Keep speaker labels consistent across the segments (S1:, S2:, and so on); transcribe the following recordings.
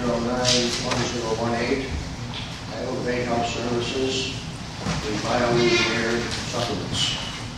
S1: 109-1018, Elevate Health Services, and bioengineered supplements.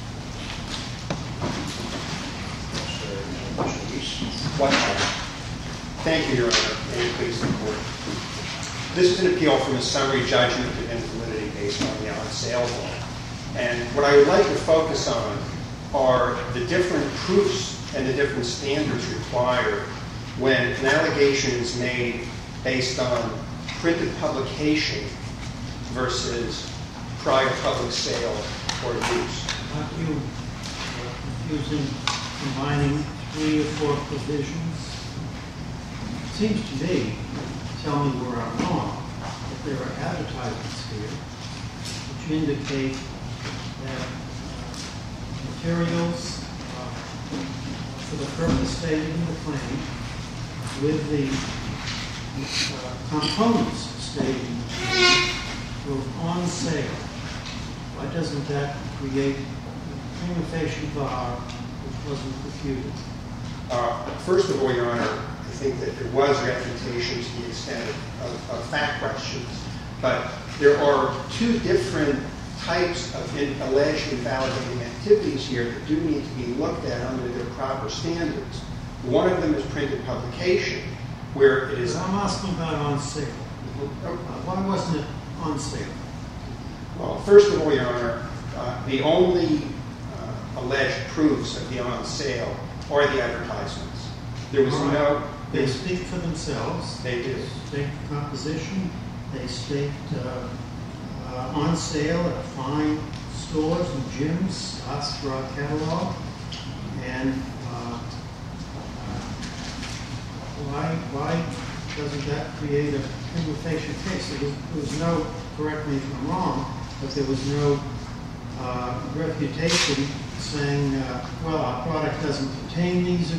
S2: Thank you, Your Honor. May it please the Court. This is an appeal from a summary judgment of invalidity based on the on-sale law. And what I would like to focus on are the different proofs and the different standards required when an allegation is made based on printed publication versus prior public sale or use.
S3: Aren't you confusing, combining 3 or 4 provisions? It seems to me, tell me where I'm wrong, that there are advertisements here which indicate that materials for the purpose stated in the claim with the components stated in the claim were on sale. Why doesn't that create a prima facie bar which wasn't refuted?
S2: First of all, Your Honor, I think that there was refutation to the extent of fact questions. But there are 2 different types of alleged invalidating activities here that do need to be looked at under their proper standards. One of them is printed publication, where it is...
S3: But I'm asking about on sale. Why wasn't it on sale?
S2: Well, first of all, Your Honor, the only alleged proofs of the on sale are the advertisements. There was no...
S3: They speak for themselves.
S2: They do.
S3: They state composition. They state on sale at fine stores and gyms, ask for our catalog. And why doesn't that create a prima facie case? There was no, correct me if I'm wrong, but there was no refutation saying, well, our product doesn't contain these,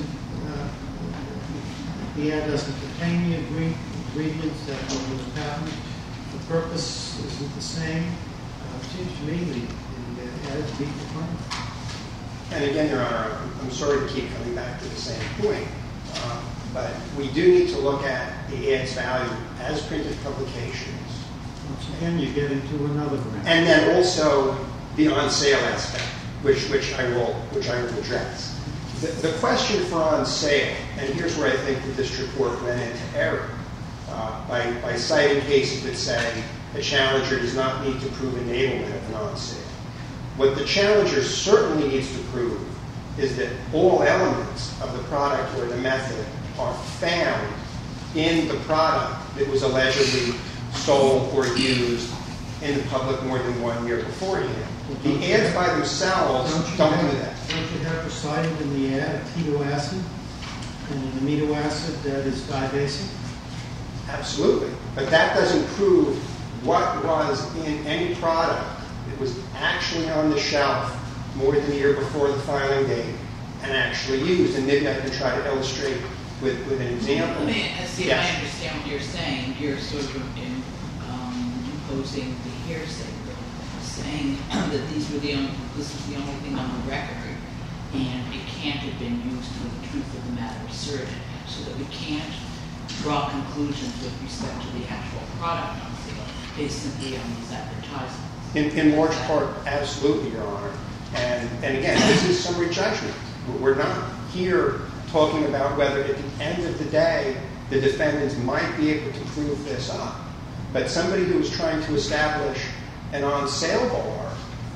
S3: the ad doesn't contain the ingredients that were in the patent. The purpose isn't the same. It seems to me the ads beat the claim.
S2: And again, Your Honor, I'm sorry to keep coming back to the same point, but we do need to look at the ad's value as printed publications.
S3: Once again, you get into another ground.
S2: And then also the on sale aspect, which I will address. The question for on sale, and here's where I think the district court went into error, by citing cases that say a challenger does not need to prove enablement of an on sale. What the challenger certainly needs to prove is that all elements of the product or the method are found in the product that was allegedly sold or used in the public more than 1 year beforehand. The ads by themselves don't do that.
S3: Don't you have recited in the ad keto acid and an amino acid that is dibasic?
S2: Absolutely. But that doesn't prove what was in any product that was actually on the shelf more than a year before the filing date and actually used. And maybe I can try to illustrate with an example.
S4: Let me see if I understand what you're saying. You're sort of imposing the hearsay, saying that this was the only thing on the record, and it can't have been used for the truth of the matter asserted, so that we can't draw conclusions with respect to the actual product on sale based simply on these advertisements.
S2: In large part, absolutely, Your Honor. And again, this is summary judgment. We're not here talking about whether at the end of the day the defendants might be able to prove this up. But somebody who is trying to establish an on-sale bar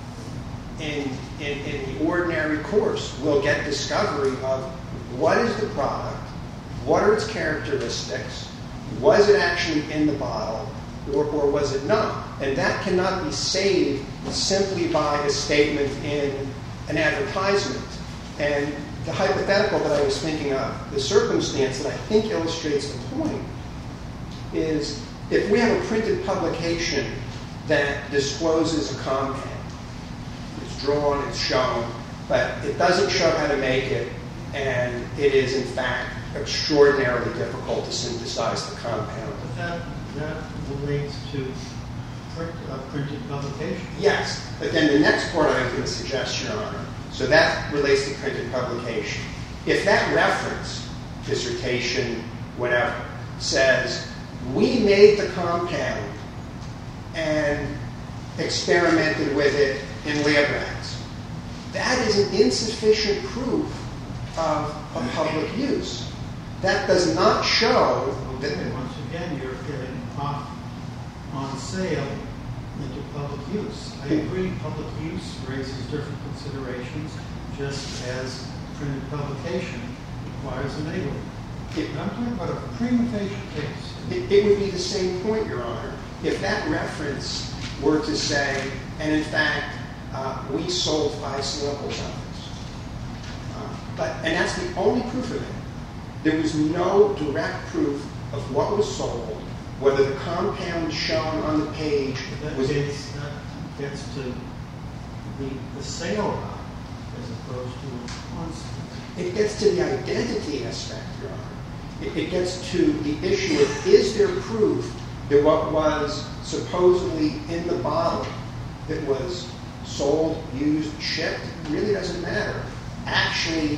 S2: in the ordinary course will get discovery of what is the product, what are its characteristics, was it actually in the bottle, or was it not? And that cannot be saved simply by a statement in an advertisement. And the hypothetical that I was thinking of, the circumstance that I think illustrates the point, is if we have a printed publication that discloses a compound, it's drawn, it's shown, but it doesn't show how to make it, and it is in fact extraordinarily difficult to synthesize the compound.
S3: But that relates to printed publication.
S2: Yes, but then the next part I was going to suggest, Your Honor, so that relates to printed publication. If that reference, dissertation, whatever, says we made the compound and experimented with it in lab rats. That is an insufficient proof of a public use. That does not show that...
S3: Okay, once again, you're getting off on sale into public use. I agree, public use raises different considerations, just as printed publication requires enablement. I'm talking about a prima facie case.
S2: It would be the same point, Your Honor, if that reference were to say, and in fact, we sold 5 samples of this. And that's the only proof of it. There was no direct proof of what was sold, whether the compound shown on the page was...
S3: That gets to the sale route as opposed to a concept.
S2: It gets to the identity aspect, Your Honor. It gets to the issue of, is there proof that what was supposedly in the bottle that was sold, used, shipped, really doesn't matter, actually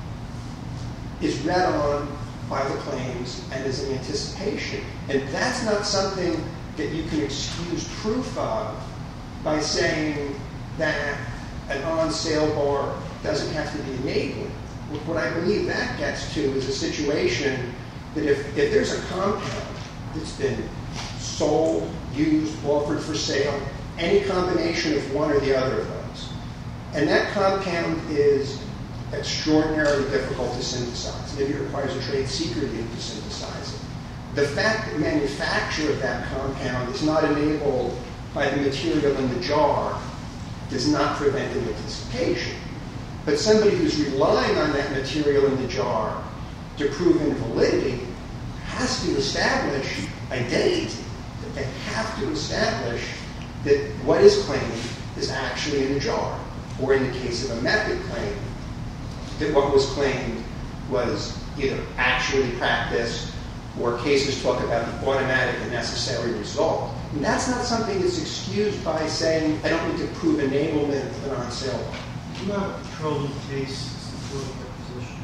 S2: is read on by the claims and is in anticipation. And that's not something that you can excuse proof of by saying that an on-sale bar doesn't have to be enabling. What I believe that gets to is a situation that if there's a compound that's been sold, used, offered for sale, any combination of one or the other of those, and that compound is extraordinarily difficult to synthesize. Maybe it requires a trade secret even to synthesize it. The fact that manufacture of that compound is not enabled by the material in the jar does not prevent an anticipation. But somebody who's relying on that material in the jar to prove invalidity has to establish identity. That they have to establish that what is claimed is actually in the jar. Or in the case of a method claim, that what was claimed was either actually practiced, or cases talk about the automatic and necessary result. And that's not something that's excused by saying, I don't need to prove enablement of an on-sale bar.
S3: Do you have a controlling case support their position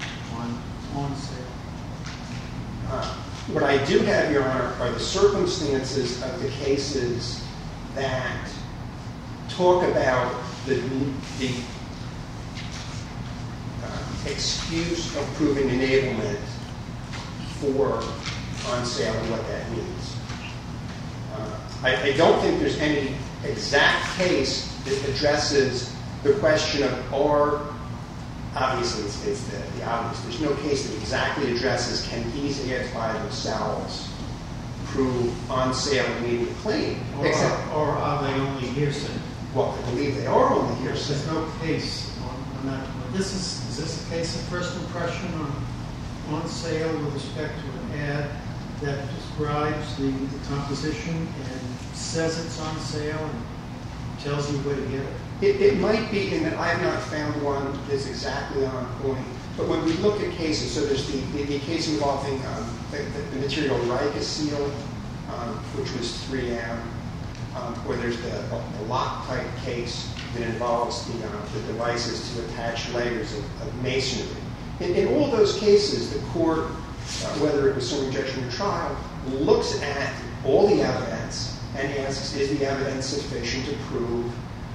S3: on sale?
S2: What I do have, Your Honor, are the circumstances of the cases that talk about the excuse of proving enablement for on sale and what that means. I don't think there's any exact case that addresses the question of, or obviously it's the obvious. There's no case that exactly addresses, can these ads by themselves prove on sale immediate claim?
S3: Or are they only hearsay?
S2: Well, I believe they are only hearsay.
S3: There's no case on that. Is this a case of first impression on sale with respect to an ad that describes the composition and says it's on sale and tells you where to get it?
S2: It might be in that I have not found one that's exactly on point. But when we look at cases, so there's the case involving the material Riga-Seal, which was 3M, or there's the Loctite case that involves the devices to attach layers of masonry. In all those cases, the court, whether it was summary judgment or trial, looks at all the evidence and asks, is the evidence sufficient to prove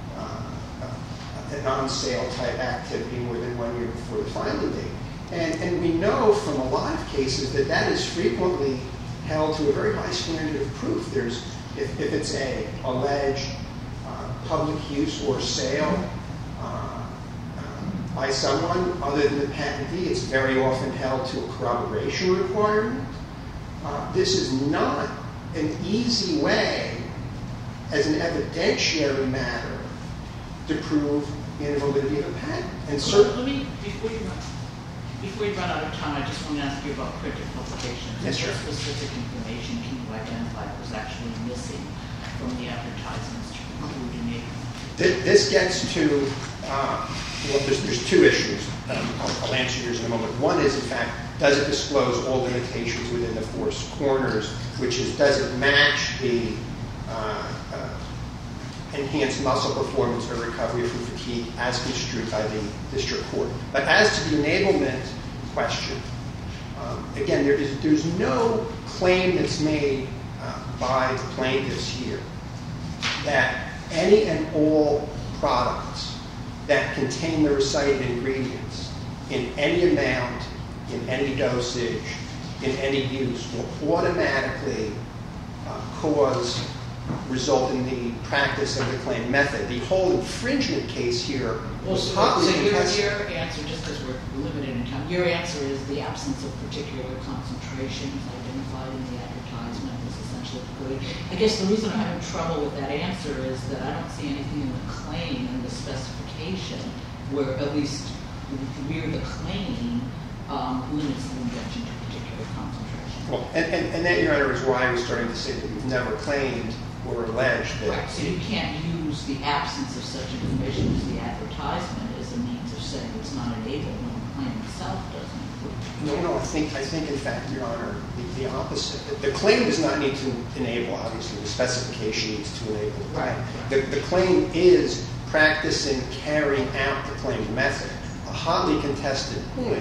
S2: an on-sale type activity more than 1 year before the filing date? And we know from a lot of cases that that is frequently held to a very high standard of proof. If it's a alleged public use or sale by someone other than the patentee, it's very often held to a corroboration requirement. This is not an easy way, as an evidentiary matter, to prove invalidity of a patent. And certainly,
S4: before you run out of time, I just want to ask you about printed publications.
S2: Yes, sure.
S4: What specific information can you identify that was actually missing from the advertisements to include enablement?
S2: This gets to, well, there's two issues. I'll answer yours in a moment. One is, in fact, does it disclose all limitations within the four corners, which is, does it match the enhanced muscle performance or recovery from fatigue as construed by the district court? But as to the enablement question, Again, there's no claim that's made by the plaintiffs here that any and all products that contain the recited ingredients in any amount, in any dosage, in any use will automatically result in the practice of the claimed method. The whole infringement case here was hotly contested.
S4: Your answer, just because we're limited in time, your answer is the absence of particular concentrations identified in the advertisement is essentially good. I guess the reason I'm having trouble with that answer is that I don't see anything in the claim and the specification where at least where the claim limits the invention to particular concentration.
S2: Well, and that, Your Honor, is why I was starting to say that we've never claimed or alleged that.
S4: Right, so you can't use the absence of such information as the advertisement as a means of saying it's not enabled when the claim itself doesn't include it.
S2: No, I think in fact, Your Honor, the opposite. The claim does not need to enable, obviously. The specification needs to enable the claim.
S4: Right.
S2: The claim is practicing carrying out the claimed method. A hotly contested point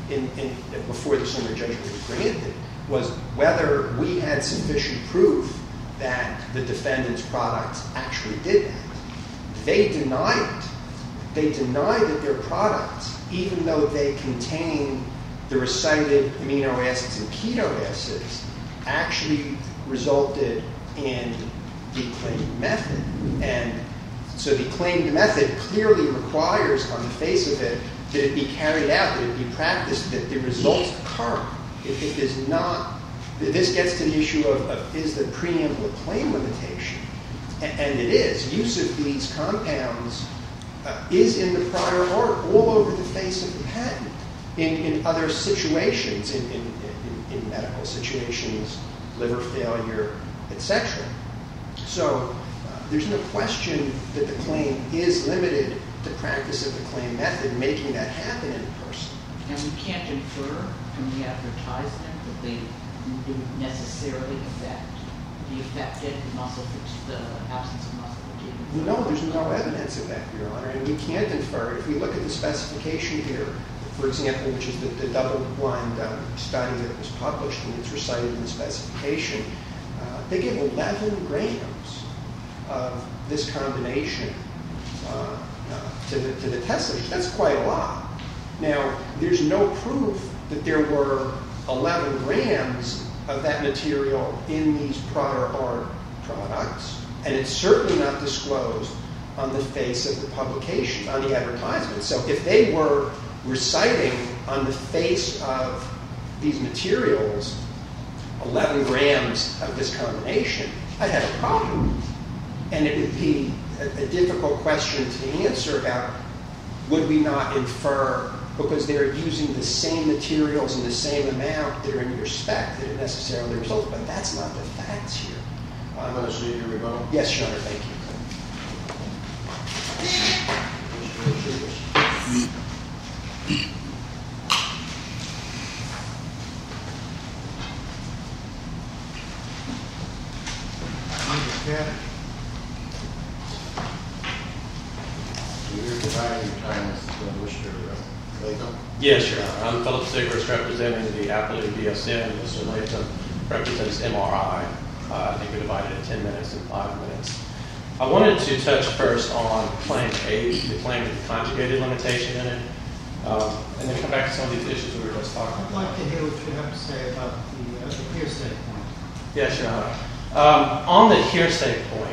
S2: before the summary judgment was granted was whether we had sufficient proof that the defendant's products actually did that. They denied it. They denied that their products, even though they contain the recited amino acids and keto acids, actually resulted in the claimed method. And so the claimed method clearly requires, on the face of it, that it be carried out, that it be practiced, that the results occur. It is not. This gets to the issue of is the preamble a claim limitation? And it is. Use of these compounds is in the prior art all over the face of the patent in other situations, in medical situations, liver failure, etc. So there's no question that the claim is limited to practice of the claim method, making that happen in a person.
S4: And we can't infer from the advertisement that they didn't necessarily be affected muscle, the absence of muscle fatigue.
S2: No, there's no evidence of that, Your Honor, and we can't infer. If we look at the specification here, for example, which is the double-blind study that was published and it's recited in the specification, they give 11 grams of this combination to the test subject. That's quite a lot. Now, there's no proof that there were 11 grams of that material in these prior art products, and it's certainly not disclosed on the face of the publication, on the advertisement. So if they were reciting on the face of these materials 11 grams of this combination, I'd have a problem. And it would be a difficult question to answer about would we not infer, because they're using the same materials in the same amount that are in your spec, that it necessarily results. But that's not the facts here.
S1: I'm going to see your rebuttal.
S2: Yes, Your Honor, thank you.
S1: You're dividing your time with Mr. Latham?
S5: Yes, Your Honor. I'm Philip Sigris, representing the appellate BSN. Mr. Latham represents MRI. I think we divided it 10 minutes and 5 minutes. I wanted to touch first on Claim 8, the claim with the conjugated limitation in it, and then come back to some of these issues we were just talking
S3: I'd
S5: about.
S3: like to hear what you have to say about the hearsay point.
S5: Yes, Your Honor. On the hearsay point,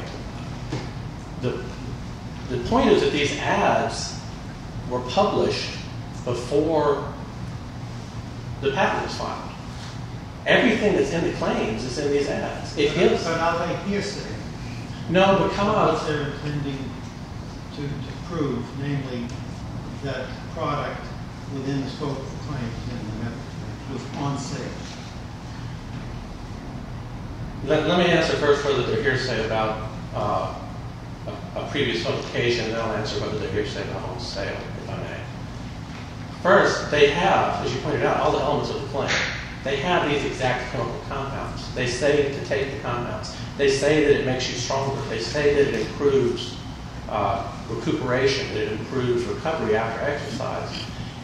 S5: the point is that these ads were published before the patent was filed. Everything that's in the claims is in these ads. It gives.
S3: But are they hearsay?
S5: No, because
S3: What they're intending to prove, namely that product within the scope of the claims in the method was on sale.
S5: Let me answer first whether they're hearsay about a previous publication, and then I'll answer whether they're hearsay about on sale, if I may. First, they have, as you pointed out, all the elements of the claim. They have these exact chemical compounds. They say to take the compounds. They say that it makes you stronger. They say that it improves recuperation, that it improves recovery after exercise.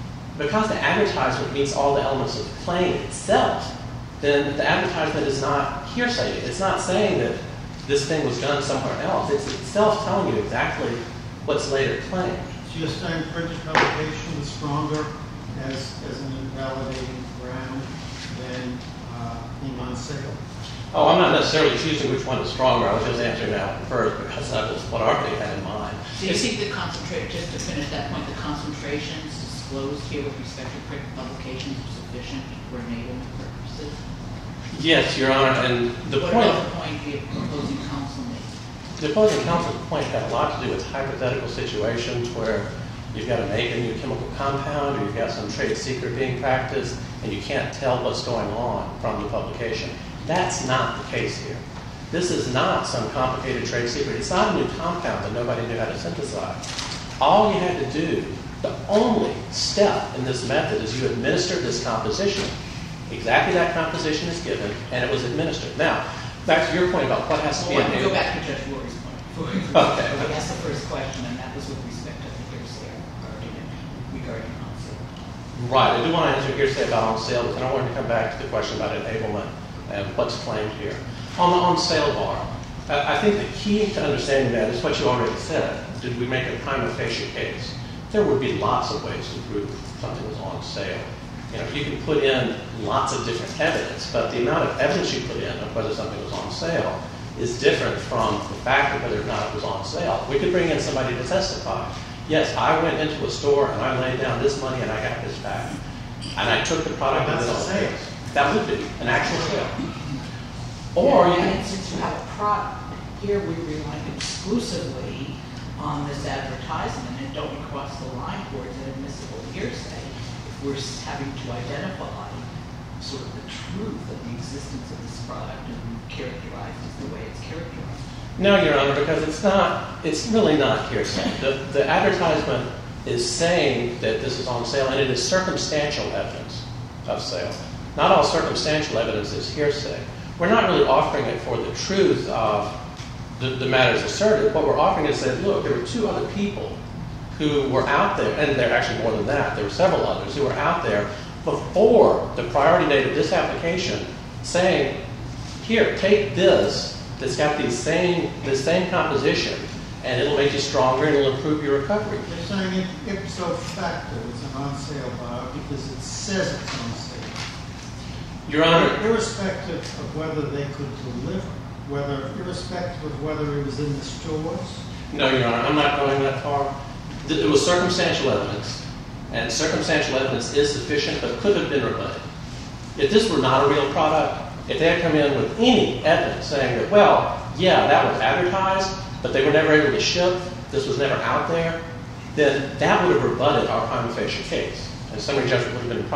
S5: because the advertisement meets all the elements of the claim itself, then the advertisement is not hearsay. It's not saying that this thing was done somewhere else. It's itself telling you exactly what's later claimed.
S3: So you're saying printed publication is stronger as an invalidating ground than being on sale?
S5: Oh, I'm not necessarily choosing which one is stronger. I was just answering that one first because that was what I already had in mind.
S4: Do you think just to finish that point, the concentrations disclosed here with respect to print publications are sufficient for enablement purposes?
S5: Yes, Your Honor, and the
S4: What
S5: point...
S4: about the point the opposing counsel made?
S5: The opposing counsel's point had a lot to do with hypothetical situations where you've got to make a new chemical compound or you've got some trade secret being practiced and you can't tell what's going on from the publication. That's not the case here. This is not some complicated trade secret. It's not a new compound that nobody knew how to synthesize. All you had to do, the only step in this method is you administer this composition. Exactly that composition is given and it was administered. Now, back to your point about what has to be
S4: Go back to Judge Lurie's point.
S5: Okay.
S4: I asked the first question, and that was with respect to the hearsay argument regarding on sale.
S5: Right. I do want to answer hearsay about on sale, but then I wanted to come back to the question about enablement and what's claimed here. On the on sale bar, I think the key to understanding that is what you already said. Did we make a prima facie case? There would be lots of ways to prove something was on sale. You know, you can put in lots of different evidence, but the amount of evidence you put in of whether something was on sale is different from the fact of whether or not it was on sale. We could bring in somebody to testify. Yes, I went into a store and I laid down this money and I got this back. And I took the product and
S3: That's
S5: then
S3: a sale.
S5: That would be an actual sale. Or you
S4: and
S5: can,
S4: since you have a product, here we rely exclusively on this advertisement and don't cross the line towards an admissible hearsay if we're having to identify sort of the truth of the existence of this product and characterize it the way it's characterized.
S5: no, Your Honor, because it's really not hearsay. The advertisement is saying that this is on sale and it is circumstantial evidence of sale. Not all circumstantial evidence is hearsay. We're not really offering it for the truth of the matters asserted. What we're offering is that, look, there were two other people who were out there, and there are actually more than that. There were several others who were out there before the priority date of this application saying, here, take this that's got the same composition, and it'll make you stronger and it'll improve your recovery.
S3: They're saying ipso facto it's an on-sale bar because it says it's on sale.
S5: Your Honor,
S3: Irrespective of whether they could deliver, irrespective of whether it was in the stores.
S5: no, Your Honor, I'm not going that far. It was circumstantial evidence, and circumstantial evidence is sufficient, but could have been rebutted. If this were not a real product, if they had come in with any evidence saying that, well, yeah, that was advertised, but they were never able to ship, this was never out there, then that would have rebutted our prima facie case, and summary judgment would have been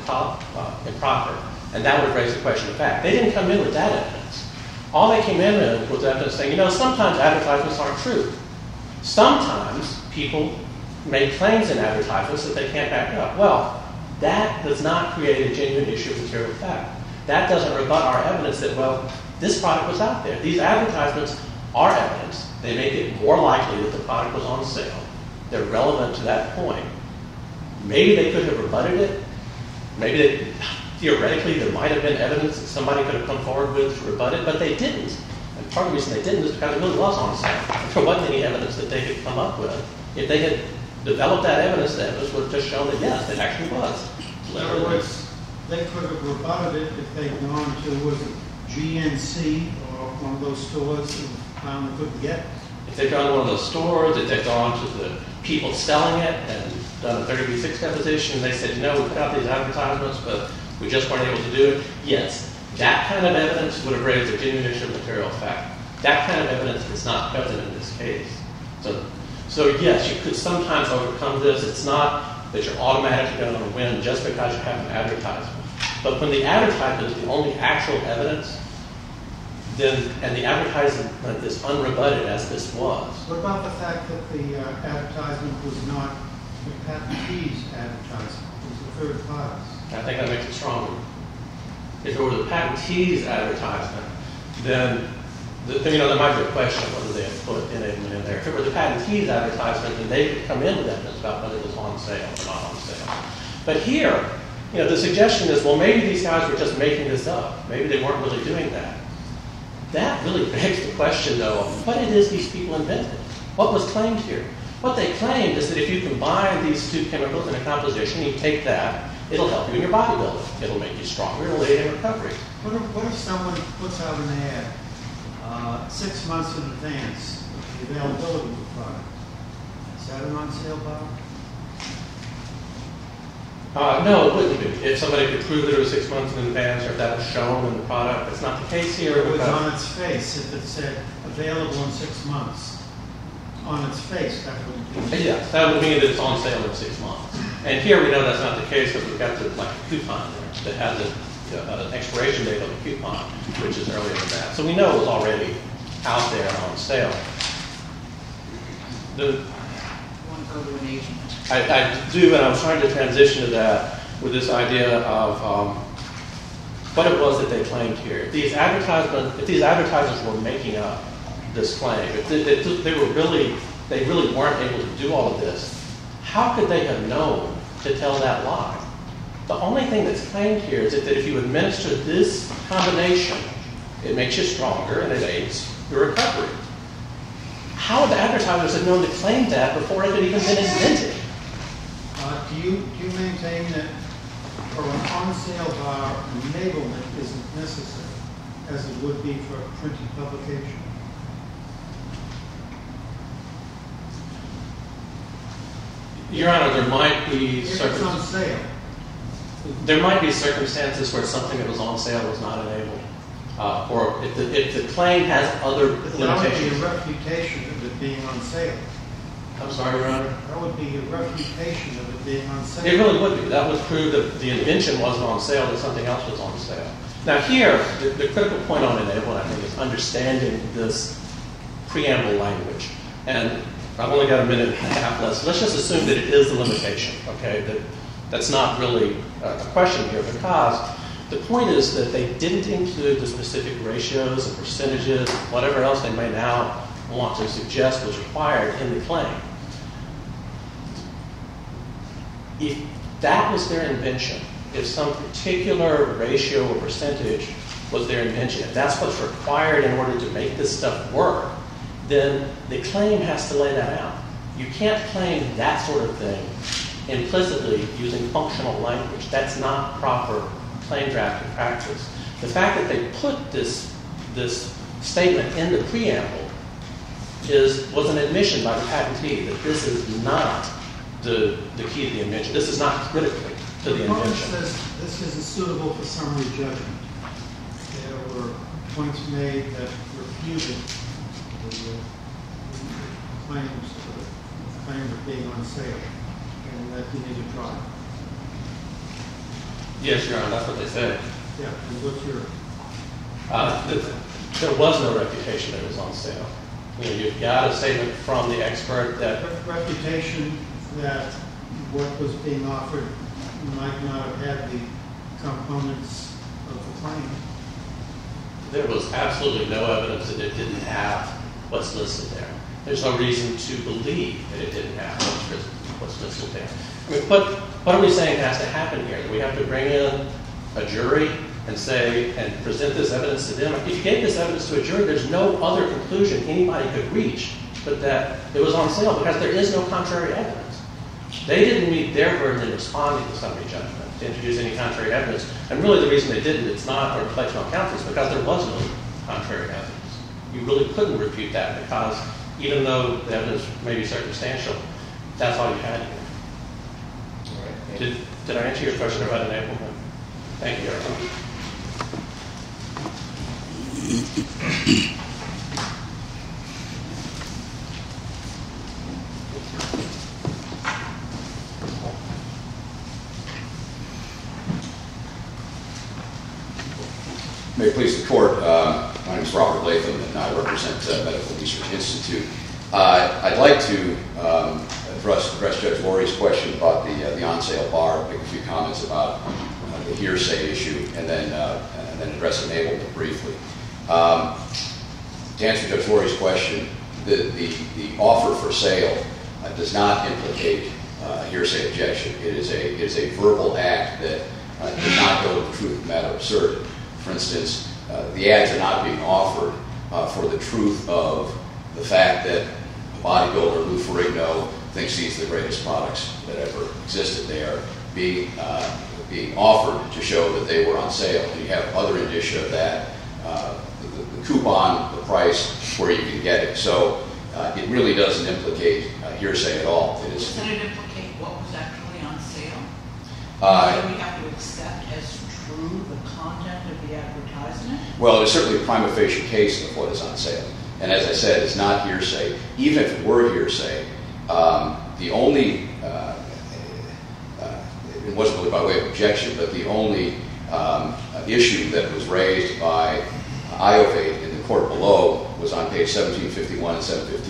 S5: improper, and that would have raised the question of fact. They didn't come in with that evidence. All they came in with was evidence saying, sometimes advertisements aren't true. Sometimes people make claims in advertisements that they can't back up. Well, that does not create a genuine issue of material fact. That doesn't rebut our evidence that, well, this product was out there. These advertisements are evidence. They make it more likely that the product was on sale. They're relevant to that point. Maybe they could have rebutted it. Maybe theoretically there might have been evidence that somebody could have come forward with to rebut it, but they didn't. And part of the reason they didn't is because it really was on sale. There wasn't any evidence that they could come up with. If they had developed that evidence, the evidence would have just shown that, yes, it actually was.
S3: In other words, they could have rebutted it if they'd gone to, was it GNC or one of those stores and found they couldn't get it.
S5: If they'd gone to one of those stores, if they'd gone to the people selling it and done a 30B6 deposition, and they said, we put out these advertisements, but we just weren't able to do it, yes, that kind of evidence would have raised a genuine issue of material fact. That kind of evidence is not present in this case. So yes, you could sometimes overcome this. It's not that you're automatically going to win just because you have an advertisement. But when the advertisement is the only actual evidence, then, and the advertisement is unrebutted as this was.
S3: What about the fact that the advertisement was not the patentee's advertisement? It was the third party's.
S5: I think that makes it stronger. If it were the patentee's advertisement, then there might be a question of whether they had put enablement in there. If it were the patentee's advertisement, then they could come in with evidence about whether it was on sale or not on sale. But here, the suggestion is, well, maybe these guys were just making this up. Maybe they weren't really doing that. That really begs the question, though, of what it is these people invented. What was claimed here? What they claimed is that if you combine these two chemicals in a composition, you take that, it'll help you in your bodybuilding. It'll make you stronger. It'll aid in recovery.
S3: What if someone puts out an ad 6 months in advance of the availability of the product? Is that an on-sale bar?
S5: No, it wouldn't be. If somebody could prove that it was 6 months in advance, or if that was shown in the product, that's not the case here.
S3: It was on its face. If it said available in 6 months, on its face, that wouldn't be.
S5: Yes, that would mean that it's on sale in 6 months. And here we know that's not the case because we've got the coupon there that has an expiration date of the coupon, which is earlier than that. So we know it was already out there on sale.
S4: You want to go to an agent?
S5: I do, and I'm trying to transition to that with this idea of what it was that they claimed here. If these advertisers were making up this claim, if they really weren't able to do all of this, how could they have known to tell that lie? The only thing that's claimed here is that if you administer this combination, it makes you stronger and it aids your recovery. How would the advertisers have known to claim that before it had even been invented?
S3: Do you maintain that for an on-sale bar, enablement isn't necessary, as it would be for a printed publication?
S5: Your Honor, there might be
S3: If it's on sale.
S5: There might be circumstances where something that was on sale was not enabled, or if the claim has other
S3: But
S5: limitations.
S3: that would be a refutation of it being on sale.
S5: I'm sorry, Your Honor.
S3: That would be a refutation of it being on sale.
S5: It really would be. That would prove that the invention wasn't on sale, that something else was on sale. Now here, the critical point on enablement, I think, is understanding this preamble language. And I've only got a minute and a half left, so let's just assume that it is the limitation, okay? That's not really a question here, because the point is that they didn't include the specific ratios and percentages, whatever else they may now want to suggest was required in the claim. If that was their invention, if some particular ratio or percentage was their invention, if that's what's required in order to make this stuff work, then the claim has to lay that out. You can't claim that sort of thing implicitly using functional language. That's not proper claim drafting practice. The fact that they put this statement in the preamble was an admission by the patentee that this is not the key to the invention. This is not critical to the invention.
S3: Says this isn't suitable for summary judgment. There were points made that refuted the claim of being on sale, and that you need to try.
S5: Yes, Your Honor, that's what they said.
S3: Yeah, and what's your...
S5: There was no reputation that it was on sale. You've got a statement from the expert that...
S3: reputation that what was being offered might not have had the components of the claim.
S5: There was absolutely no evidence that it didn't have what's listed there. There's no reason to believe that it didn't have what's listed there. I mean, what are we saying has to happen here? Do we have to bring in a jury and present this evidence to them? If you gave this evidence to a jury, there's no other conclusion anybody could reach but that it was on sale, because there is no contrary evidence. They didn't meet their burden in responding to summary judgment to introduce any contrary evidence. And really the reason they didn't, it's not a reflection on counsel, it's because there was no contrary evidence. You really couldn't refute that, because even though the evidence may be circumstantial, that's all you had here.
S1: All right.
S5: Did I answer your question about enablement? Thank you, Eric.
S6: May it please the Court, my name is Robert Latham, and I represent Medical Research Institute. I'd like to address Judge Lori's question about the on-sale bar, make a few comments about the hearsay issue, and then address enablement briefly. To answer Judge Lori's question, the offer for sale does not implicate hearsay objection. It is a verbal act that does not go to the truth of the matter asserted. For instance, the ads are not being offered for the truth of the fact that a bodybuilder, Lou Ferrigno, thinks these are the greatest products that ever existed. They are being offered to show that they were on sale. And you have other indicia of that, the coupon, the price, where you can get it. So it really doesn't implicate hearsay at all.
S4: Doesn't it implicate what was actually on sale? Do we have to accept as true the content of the advertisement?
S6: Well, it's certainly a prima facie case of what is on sale. And as I said, it's not hearsay. Even if it were hearsay, the only, it wasn't really by way of objection, but the only issue that was raised by Iovate in the court below was on page 1751 and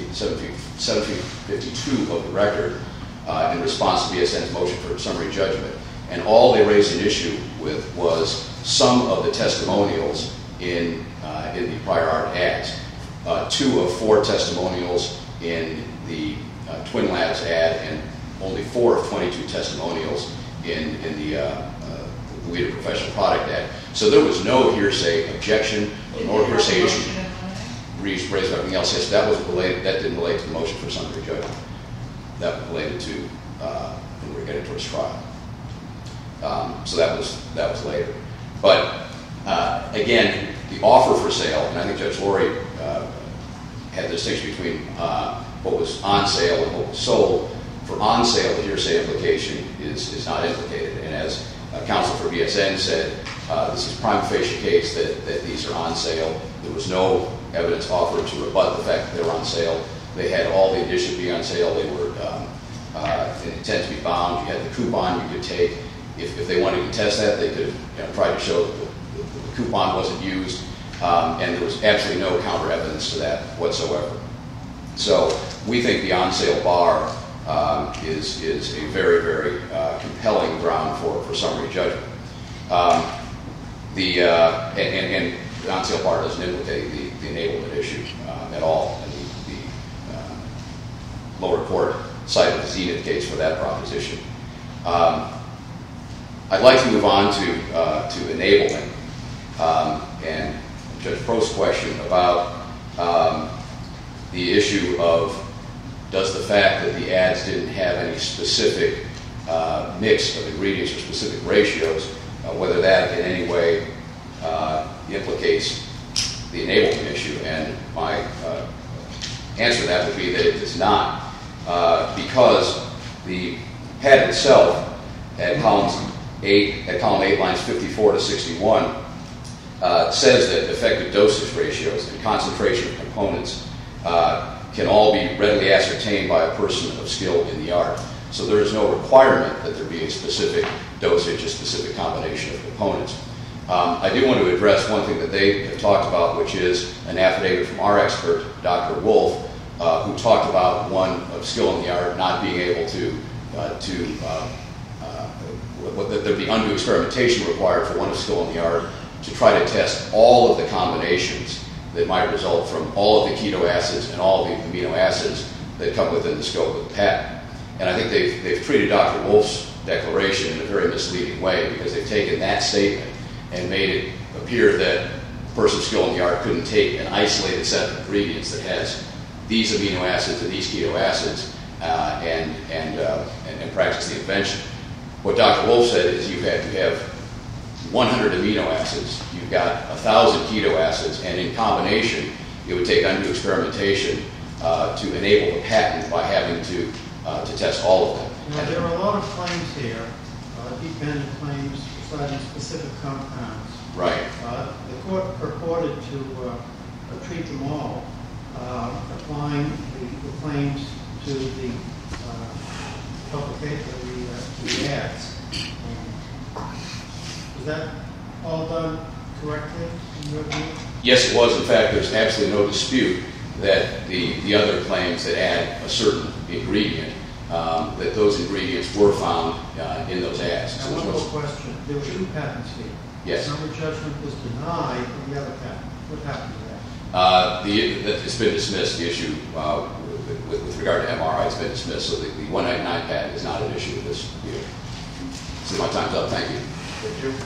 S6: 1752 of the record in response to BSN's motion for summary judgment. And all they raised an issue with was some of the testimonials in the prior art ads. 2 of 4 testimonials in the Twin Labs ad, and only 4 of 22 testimonials in the Leader Professional Product ad. So there was no hearsay objection or hearsay issue raised by everything else. Yes, that was related. That didn't relate to the motion for summary judgment. That was related to when we were getting towards trial. So that was later. But again, the offer for sale, and I think Judge Laurie had the distinction between what was on sale and what was sold. For on sale, the hearsay implication is not implicated. And as counsel for BSN said, this is a prima facie case that these are on sale. There was no evidence offered to rebut the fact that they were on sale. They had all the indicia to be on sale. They were intended to be bound. You had the coupon you could take. If they wanted to contest that, they could try to show that the coupon wasn't used. And there was absolutely no counter evidence to that whatsoever. So we think the on sale bar is a very, very compelling ground for summary judgment. And the on sale bar doesn't implicate the enablement issue at all. And the lower court cited the Zenith case for that proposition. I'd like to move on to enablement and Judge Prost's question about the issue of does the fact that the ads didn't have any specific mix of ingredients or specific ratios, whether that in any way implicates the enablement issue. And my answer to that would be that it does not, because the patent itself at column 8, lines 54 to 61, says that effective dosage ratios and concentration of components can all be readily ascertained by a person of skill in the art. So there is no requirement that there be a specific dosage, a specific combination of components. I do want to address one thing that they have talked about, which is an affidavit from our expert, Dr. Wolf, who talked about one of skill in the art not being able that there be undue experimentation required for one of skill in the art to try to test all of the combinations that might result from all of the keto acids and all of the amino acids that come within the scope of the patent. And I think they've treated Dr. Wolf's declaration in a very misleading way, because they've taken that statement and made it appear that a person of skill in the art couldn't take an isolated set of ingredients that has these amino acids and these keto acids and practice the invention. What Dr. Wolf said is you have 100 amino acids, you've got 1,000 keto acids, and in combination, it would take undue experimentation to enable the patent by having to test all of them.
S3: Now, there are a lot of claims here, dependent claims citing specific compounds.
S6: Right.
S3: The court purported to treat them all, applying the claims to the publication of the ads. Was that all done correctly in your view?
S6: Yes, it was. In fact, there's absolutely no dispute that the other claims that add a certain ingredient, that those ingredients were found in those ads.
S3: Now, one more question. There were 2 patents here.
S6: Yes.
S3: Summary judgment was denied for the other patent. What happened to that?
S6: It's been dismissed. The issue with regard to MRI has been dismissed, so the 199 patent is not an issue in this appeal. So my time's up. Thank you.
S2: Thank you.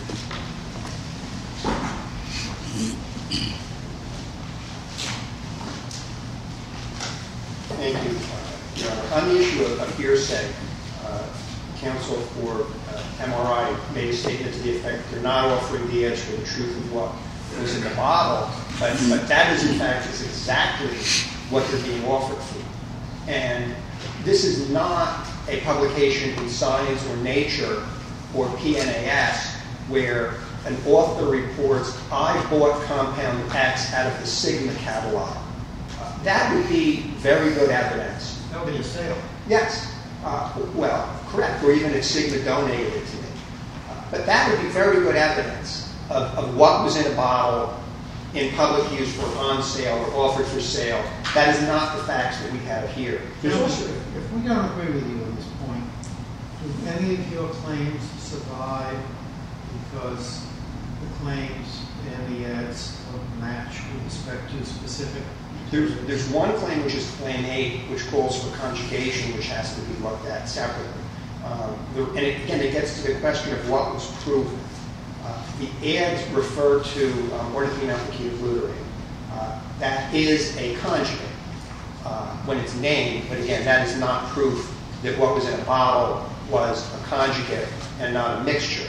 S2: Thank you, Your Honor. On the issue of hearsay, counsel for MRI made a statement to the effect that they're not offering the edge for the truth of what was in the bottle, but that is in fact exactly what they're being offered for. And this is not a publication in Science or Nature or PNAS where an author reports, I bought compound X out of the Sigma catalog. That would be very good evidence.
S3: That would be a sale.
S2: Yes. Well, correct. Or even if Sigma donated it to me. But that would be very good evidence of what was in a bottle in public use or on sale or offered for sale. That is not the facts that we have here.
S3: If we don't agree with you on this point, do any of your claims survive because the claims and the ads don't match with respect to specific?
S2: There's one claim, which is Claim 8, which calls for conjugation, which has to be looked at separately. And again, it gets to the question of what was proven. The ads refer to ornithine alpha-ketoglutarine. That is a conjugate when it's named, but again, that is not proof that what was in a bottle was a conjugate and not a mixture.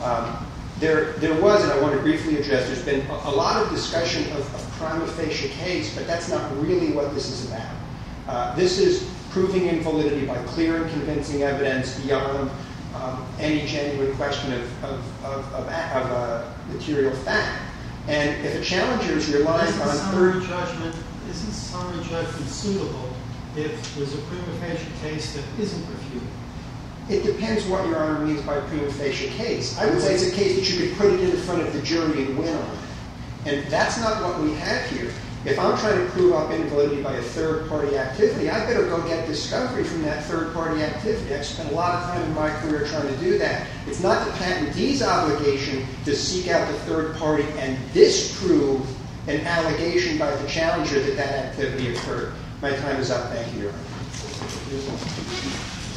S2: There was, and I want to briefly address, there's been a lot of discussion of prima facie case, but that's not really what this is about. This is proving invalidity by clear and convincing evidence beyond any genuine question of material fact. And if a challenger is relying on
S3: summary judgment, isn't summary judgment suitable if there's a prima facie case that isn't refuted?
S2: It depends what Your Honor means by prima facie case. I would say it's a case that you could put it in front of the jury and win on. And that's not what we have here. If I'm trying to prove up invalidity by a third-party activity, I better go get discovery from that third-party activity. I've spent a lot of time in my career trying to do that. It's not the patentee's obligation to seek out the third party and disprove an allegation by the challenger that that activity occurred. My time is up. Thank you, Your Honor.